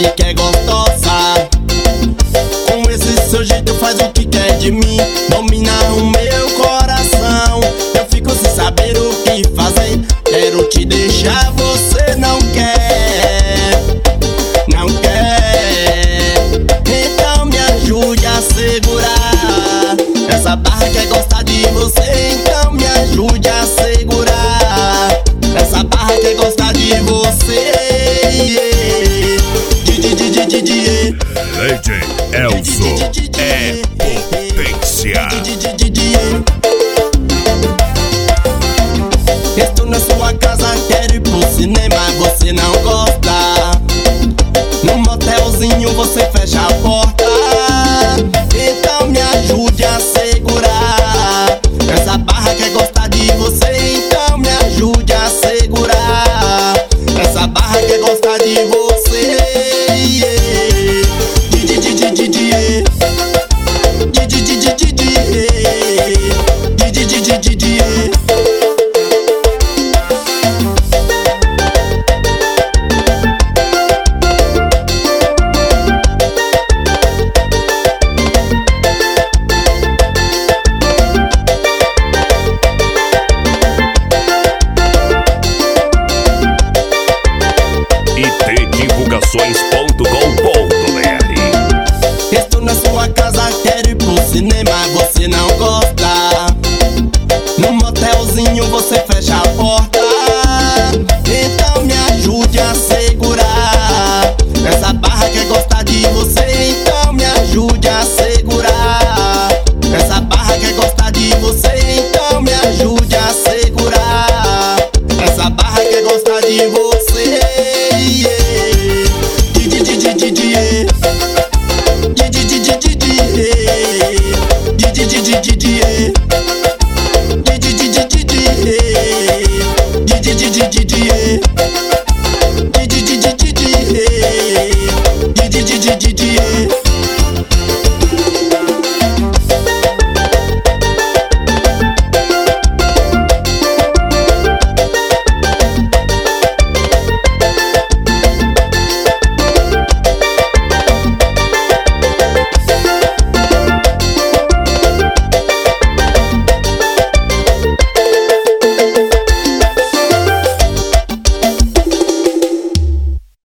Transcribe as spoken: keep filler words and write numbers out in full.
sabe que é gostosa. Com esse seu jeito faz o que quer de mim, domina o meu coração. Eu fico sem saber o que fazer, quero te deixar, você não quer, não quer. Então me ajude a segurar essa barra que é gostar de você. Então me ajude a segurar essa barra que é gostar de você. D J Elzo é potência. Estou na sua casa, quero ir pro cinema, você não gosta. No motelzinho você fecha a porta. Então me ajude a segurar essa barra que é gostar de você. Então me ajude a segurar essa barra que é gostar de você. I T Divulgações.